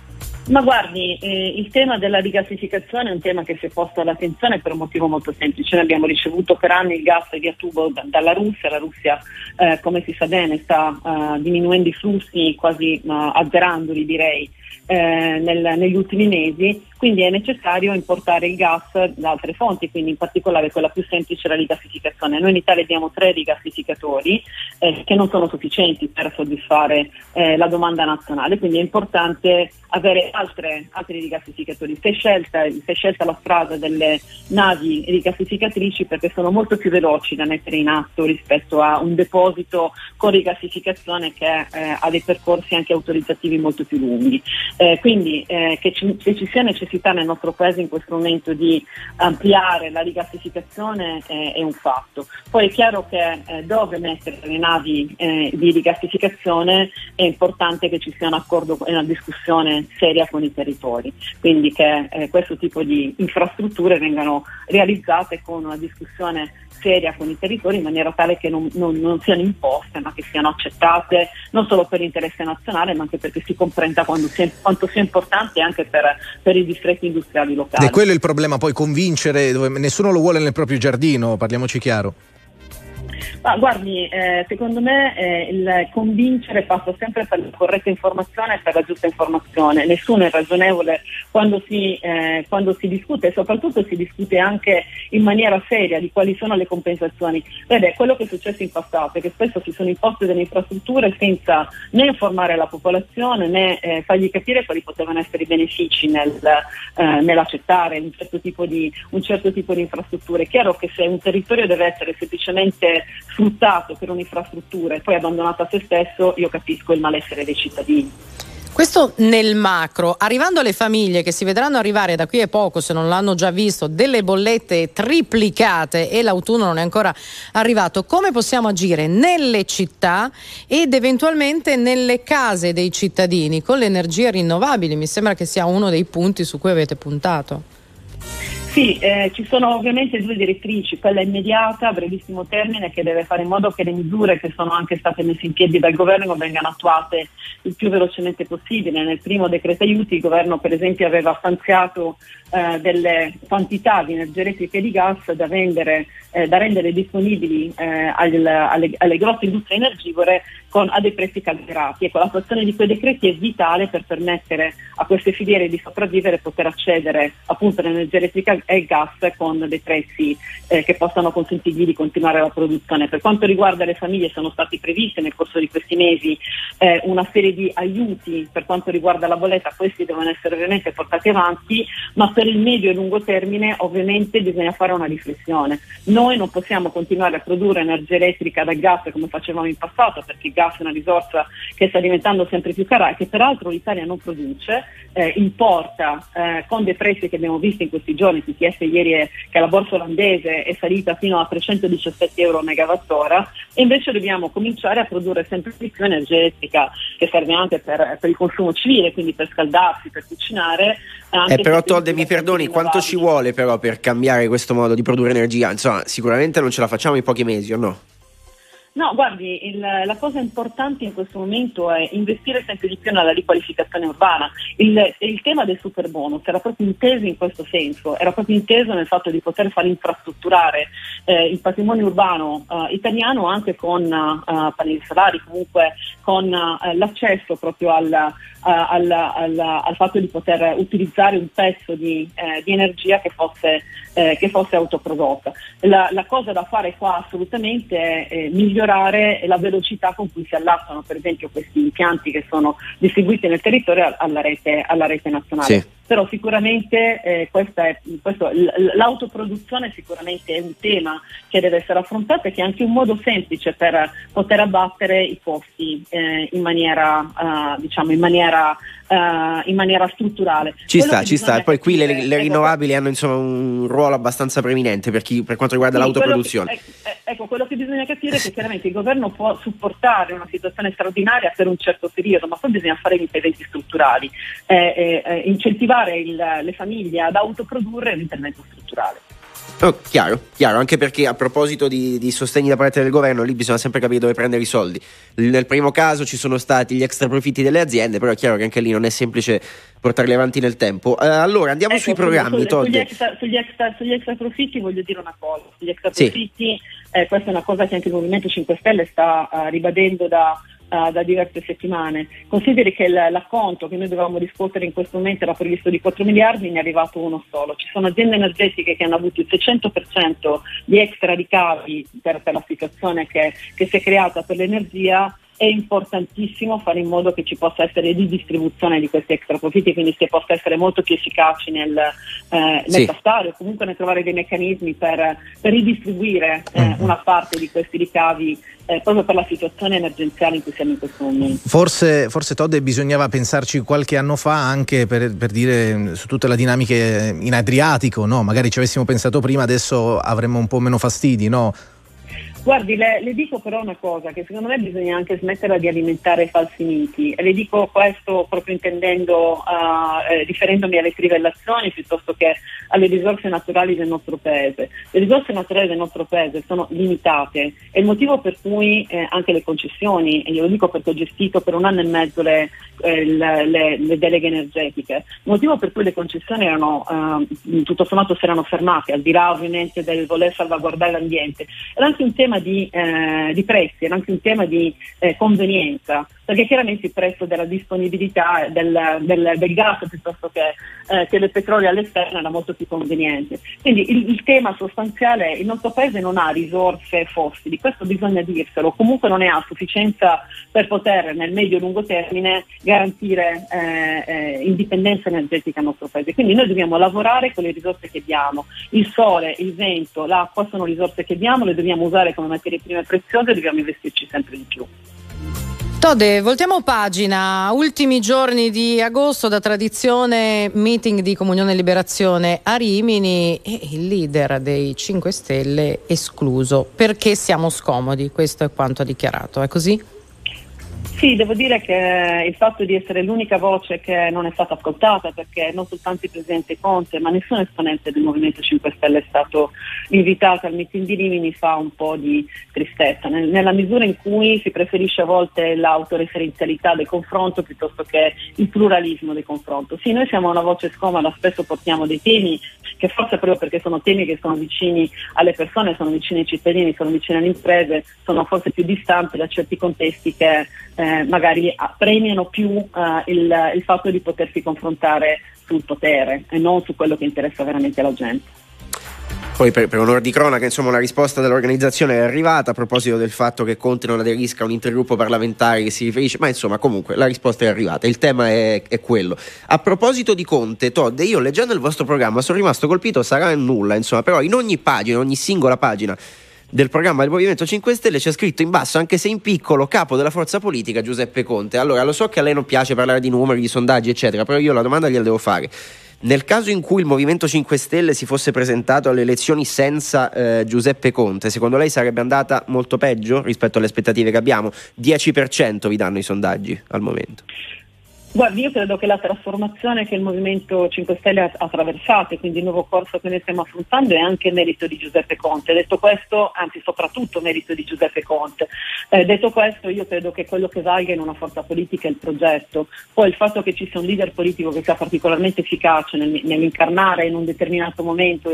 Ma guardi, il tema della rigassificazione è un tema che si è posto all'attenzione per un motivo molto semplice. Noi abbiamo ricevuto per anni il gas via tubo dalla Russia. La Russia, come si sa bene, sta diminuendo i flussi, quasi azzerandoli, direi, negli ultimi mesi, quindi è necessario importare il gas da altre fonti, quindi in particolare quella più semplice, la rigassificazione. Noi in Italia abbiamo 3 rigassificatori che non sono sufficienti per soddisfare la domanda nazionale, quindi è importante avere altri rigassificatori. Si è scelta la strada delle navi rigassificatrici perché sono molto più veloci da mettere in atto rispetto a un deposito con rigassificazione che ha dei percorsi anche autorizzativi molto più lunghi. Quindi che ci sia necessità necessità nel nostro paese in questo momento di ampliare la rigassificazione è un fatto. Poi è chiaro che dove mettere le navi di rigassificazione è importante che ci sia un accordo e una discussione seria con i territori, quindi che questo tipo di infrastrutture vengano realizzate con una discussione seria con i territori in maniera tale che non siano imposte ma che siano accettate non solo per l'interesse nazionale ma anche perché si comprenda quanto sia importante anche per i distretti industriali locali. Ed è quello il problema, poi convincere, dove nessuno lo vuole nel proprio giardino, parliamoci chiaro. Ma guardi, secondo me il convincere passa sempre per la corretta informazione e per la giusta informazione. Nessuno è ragionevole quando si discute, e soprattutto si discute anche in maniera seria di quali sono le compensazioni. Vede, quello che è successo in passato è che spesso si sono imposte delle infrastrutture senza né informare la popolazione né fargli capire quali potevano essere i benefici nell'accettare un certo tipo di infrastrutture. È chiaro che se un territorio deve essere semplicemente sfruttato per un'infrastruttura e poi abbandonato a se stesso, io capisco il malessere dei cittadini. Questo nel macro. Arrivando alle famiglie che si vedranno arrivare da qui a poco, se non l'hanno già visto, delle bollette triplicate e l'autunno non è ancora arrivato, come possiamo agire nelle città ed eventualmente nelle case dei cittadini con le energie rinnovabili? Mi sembra che sia uno dei punti su cui avete puntato. Sì, ci sono ovviamente due direttrici, quella immediata a brevissimo termine che deve fare in modo che le misure che sono anche state messe in piedi dal governo vengano attuate il più velocemente possibile. Nel primo decreto aiuti il governo per esempio aveva stanziato delle quantità di energia elettrica e di gas da rendere disponibili alle grosse industrie energivore a dei prezzi calmierati. Ecco, l'attuazione di quei decreti è vitale per permettere a queste filiere di sopravvivere e poter accedere appunto all'energia elettrica e il gas con dei prezzi che possano consentirgli di continuare la produzione. Per quanto riguarda le famiglie, sono stati previsti nel corso di questi mesi una serie di aiuti per quanto riguarda la bolletta. Questi devono essere ovviamente portati avanti, ma per il medio e lungo termine ovviamente bisogna fare una riflessione. Noi non possiamo continuare a produrre energia elettrica dal gas come facevamo in passato, perché il gas è una risorsa che sta diventando sempre più cara e che peraltro l'Italia non produce, importa con dei prezzi che abbiamo visto in questi giorni. TTF ieri che la borsa olandese è salita fino a 317 euro a megawattora, e invece dobbiamo cominciare a produrre sempre più energia elettrica che serve anche per il consumo civile, quindi per scaldarsi, per cucinare. Però Tolde, mi perdoni, quanto ci vuole però per cambiare questo modo di produrre energia? Insomma, sicuramente non ce la facciamo in pochi mesi, o no? No, guardi, la cosa importante in questo momento è investire sempre di più nella riqualificazione urbana. Il tema del superbonus era proprio inteso in questo senso, era proprio inteso nel fatto di poter far infrastrutturare il patrimonio urbano italiano anche con pannelli solari, comunque con l'accesso proprio al fatto di poter utilizzare un pezzo di energia che fosse autoprodotta. La cosa da fare qua assolutamente è migliorare la velocità con cui si allattano per esempio questi impianti che sono distribuiti nel territorio alla rete nazionale. Sì. Però sicuramente l'autoproduzione sicuramente è un tema che deve essere affrontato e che è anche un modo semplice per poter abbattere i costi in maniera strutturale. Ci sta. Poi qui le rinnovabili hanno insomma un ruolo abbastanza preminente per quanto riguarda l'autoproduzione. Quello che bisogna capire è che chiaramente il governo può supportare una situazione straordinaria per un certo periodo, ma poi bisogna fare gli interventi strutturali, incentivare le famiglie ad autoprodurre l'intervento strutturale. Oh, chiaro, anche perché a proposito di sostegni da parte del governo, lì bisogna sempre capire dove prendere i soldi. Nel primo caso ci sono stati gli extra profitti delle aziende, però è chiaro che anche lì non è semplice portarli avanti nel tempo. Allora andiamo sui programmi. Sugli extra profitti voglio dire una cosa. Sugli extra profitti, questa è una cosa che anche il Movimento 5 Stelle sta ribadendo da diverse settimane. Consideri che l'acconto che noi dovevamo discutere in questo momento era previsto di 4 miliardi, ne è arrivato uno solo. Ci sono aziende energetiche che hanno avuto il 600% di extra ricavi per la situazione che si è creata per l'energia, è importantissimo fare in modo che ci possa essere ridistribuzione di questi extra profitti, quindi si possa essere molto più efficaci nel tassare o comunque nel trovare dei meccanismi per ridistribuire una parte di questi ricavi proprio per la situazione emergenziale in cui siamo in questo momento. Forse Todd, bisognava pensarci qualche anno fa anche per dire su tutta la dinamica in Adriatico, no? Magari ci avessimo pensato prima, adesso avremmo un po' meno fastidi, no? Guardi, le dico però una cosa, che secondo me bisogna anche smettere di alimentare falsi miti, e le dico questo proprio intendendo, riferendomi alle trivellazioni piuttosto che alle risorse naturali del nostro paese. Le risorse naturali del nostro paese sono limitate, e il motivo per cui anche le concessioni, e glielo dico perché ho gestito per 1 anno e mezzo le deleghe energetiche, il motivo per cui le concessioni erano tutto sommato si erano fermate, al di là ovviamente del voler salvaguardare l'ambiente, era anche un tema di prezzi, era anche un tema di convenienza, perché chiaramente il prezzo della disponibilità del gas piuttosto che del petrolio all'esterno era molto più conveniente. Quindi il tema sostanziale è: il nostro paese non ha risorse fossili, questo bisogna dirselo, comunque non ne ha a sufficienza per poter nel medio e lungo termine garantire indipendenza energetica al nostro paese. Quindi noi dobbiamo lavorare con le risorse che abbiamo, il sole, il vento, l'acqua sono risorse che abbiamo, le dobbiamo usare come materie prime preziose e dobbiamo investirci sempre di più. Tode, voltiamo pagina. Ultimi giorni di agosto, da tradizione meeting di Comunione e Liberazione a Rimini, e il leader dei 5 Stelle escluso perché siamo scomodi, questo è quanto ha dichiarato, è così? Sì, devo dire che il fatto di essere l'unica voce che non è stata ascoltata, perché non soltanto il Presidente Conte ma nessun esponente del Movimento 5 Stelle è stato invitato al meeting di Rimini, fa un po' di tristezza, nella misura in cui si preferisce a volte l'autoreferenzialità del confronto piuttosto che il pluralismo del confronto. Sì, noi siamo una voce scomoda, spesso portiamo dei temi che forse proprio perché sono temi che sono vicini alle persone, sono vicini ai cittadini, sono vicini alle imprese, sono forse più distanti da certi contesti che magari premiano più il fatto di potersi confrontare sul potere e non su quello che interessa veramente alla gente. Poi per onor di cronaca, insomma, una risposta dell'organizzazione è arrivata a proposito del fatto che Conte non aderisca a un intergruppo parlamentare che si riferisce, ma insomma comunque la risposta è arrivata, il tema è quello. A proposito di Conte, Todd, io leggendo il vostro programma sono rimasto colpito, sarà nulla, insomma, però in ogni pagina, ogni singola pagina del programma del Movimento 5 Stelle c'è scritto in basso, anche se in piccolo, capo della forza politica Giuseppe Conte. Allora, lo so che a lei non piace parlare di numeri, di sondaggi eccetera, però io la domanda gliela devo fare. Nel caso in cui il Movimento 5 Stelle si fosse presentato alle elezioni senza Giuseppe Conte, secondo lei sarebbe andata molto peggio rispetto alle aspettative che abbiamo? 10% vi danno i sondaggi al momento. Guardi, io credo che la trasformazione che il Movimento 5 Stelle ha attraversato, e quindi il nuovo corso che noi stiamo affrontando, è anche merito di Giuseppe Conte. Detto questo, anzi soprattutto merito di Giuseppe Conte. Detto questo, io credo che quello che valga in una forza politica è il progetto. Poi il fatto che ci sia un leader politico che sia particolarmente efficace nell'incarnare in un determinato momento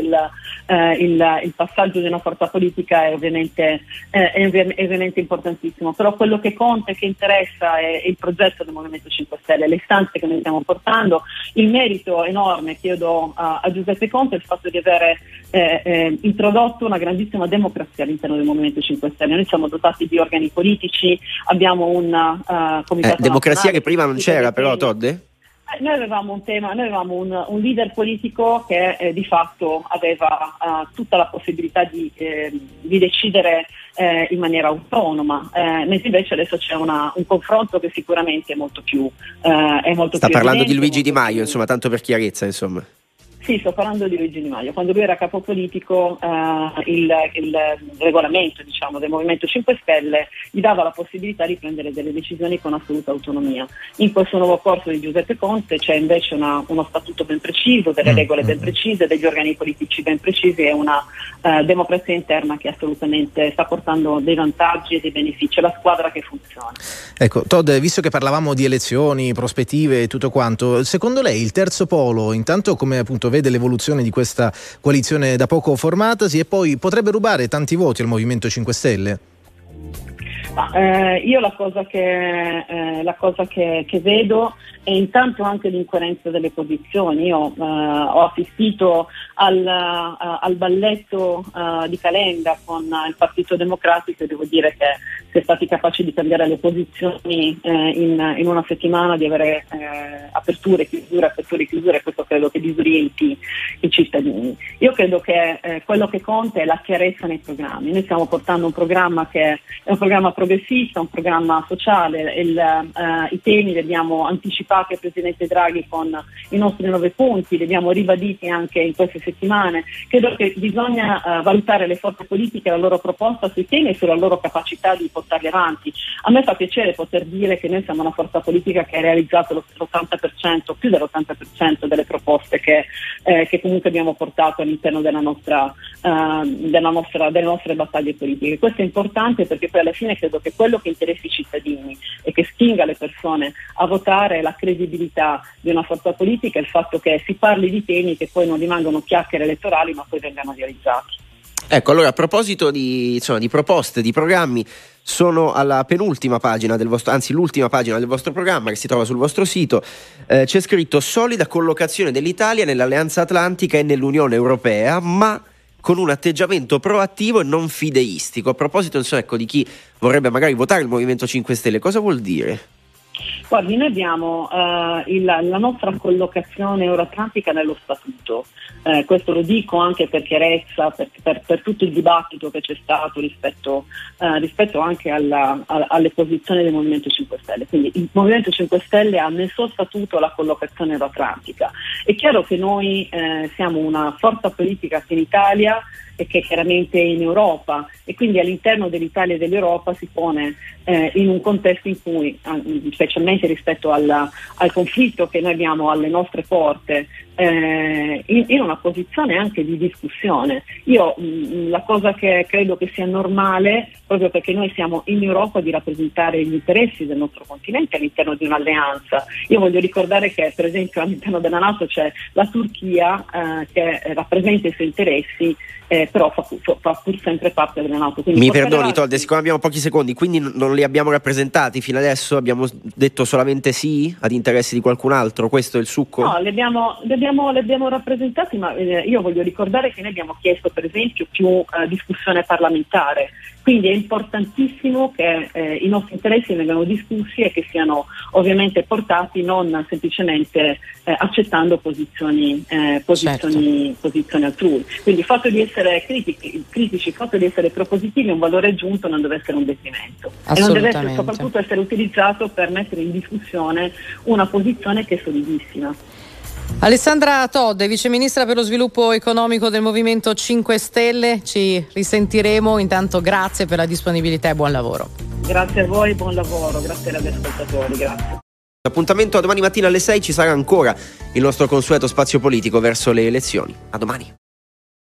il passaggio di una forza politica è ovviamente importantissimo. Però quello che conta e che interessa è il progetto del Movimento 5 Stelle, le istanze che noi stiamo portando. Il merito enorme che io do a Giuseppe Conte è il fatto di avere introdotto una grandissima democrazia all'interno del Movimento 5 Stelle. Noi siamo dotati di organi politici, abbiamo un comitato democrazia che prima non c'era, però, Todd? Noi avevamo un leader politico che di fatto aveva tutta la possibilità di decidere in maniera autonoma, mentre invece adesso c'è un confronto che sicuramente è molto più sta parlando di Luigi Di Maio, insomma, tanto per chiarezza, insomma. Sì, sto parlando di Luigi Di Maio. Quando lui era capo politico, il regolamento, diciamo, del Movimento 5 Stelle gli dava la possibilità di prendere delle decisioni con assoluta autonomia. In questo nuovo corso di Giuseppe Conte c'è invece uno statuto ben preciso, delle regole ben precise, degli organi politici ben precisi e una democrazia interna che assolutamente sta portando dei vantaggi e dei benefici. È la squadra che funziona. Ecco, Todd, visto che parlavamo di elezioni, prospettive e tutto quanto, secondo lei il terzo polo, intanto come appunto vede l'evoluzione di questa coalizione da poco formatasi, e poi potrebbe rubare tanti voti al Movimento 5 Stelle? Io la cosa che vedo è intanto anche l'incoerenza delle posizioni. Io ho assistito al balletto di Calenda con il Partito Democratico e devo dire che si è stati capaci di cambiare le posizioni in una settimana, di avere aperture, chiusure, questo credo che disorienti i cittadini. Io credo che quello che conta è la chiarezza nei programmi. Noi stiamo portando un programma che è un programma progressista, un programma sociale, i temi li abbiamo anticipati al Presidente Draghi con i nostri 9 punti, li abbiamo ribaditi anche in queste settimane. Credo che bisogna valutare le forze politiche e la loro proposta sui temi e sulla loro capacità di portarli avanti. A me fa piacere poter dire che noi siamo una forza politica che ha realizzato l'80%, più dell'80% delle proposte che comunque abbiamo portato all'interno delle nostre battaglie politiche. Questo è importante perché poi alla fine credo che quello che interessi i cittadini e che spinga le persone a votare è la credibilità di una forza politica e il fatto che si parli di temi che poi non rimangono chiacchiere elettorali ma poi vengano realizzati. Ecco, allora a proposito di proposte, di programmi, sono alla penultima pagina l'ultima pagina del vostro programma che si trova sul vostro sito. C'è scritto: solida collocazione dell'Italia nell'Alleanza Atlantica e nell'Unione Europea, ma con un atteggiamento proattivo e non fideistico. A proposito di chi vorrebbe magari votare il Movimento 5 Stelle, cosa vuol dire? Guardi, noi abbiamo la nostra collocazione euroatlantica nello statuto, questo lo dico anche per chiarezza, per tutto il dibattito che c'è stato rispetto anche alle posizioni del Movimento 5 Stelle. Quindi il Movimento 5 Stelle ha nel suo statuto la collocazione euroatlantica. È chiaro che noi siamo una forza politica che in Italia e che chiaramente è in Europa e quindi all'interno dell'Italia e dell'Europa si pone in un contesto in cui, specialmente rispetto al conflitto che noi abbiamo alle nostre porte, in una posizione anche di discussione. Io la cosa che credo che sia normale, proprio perché noi siamo in Europa, di rappresentare gli interessi del nostro continente all'interno di un'alleanza. Io voglio ricordare che per esempio all'interno della NATO c'è la Turchia che rappresenta i suoi interessi, però fa pur sempre parte della NATO. Quindi mi perdoni Tolde, siccome abbiamo pochi secondi, quindi non li abbiamo rappresentati fino adesso? Abbiamo detto solamente sì ad interessi di qualcun altro? Questo è il succo? No, li abbiamo rappresentati, ma io voglio ricordare che noi abbiamo chiesto per esempio più discussione parlamentare, quindi è importantissimo che i nostri interessi vengano discussi e che siano ovviamente portati, non semplicemente accettando posizioni altrui. Quindi il fatto di essere critici, il fatto di essere propositivi è un valore aggiunto, non deve essere un detrimento e non deve soprattutto essere utilizzato per mettere in discussione una posizione che è solidissima. Alessandra Todde, viceministra per lo sviluppo economico del Movimento 5 Stelle, ci risentiremo. Intanto grazie per la disponibilità e buon lavoro. Grazie a voi, buon lavoro, grazie agli ascoltatori, grazie. Appuntamento a domani mattina alle 6, ci sarà ancora il nostro consueto spazio politico verso le elezioni. A domani.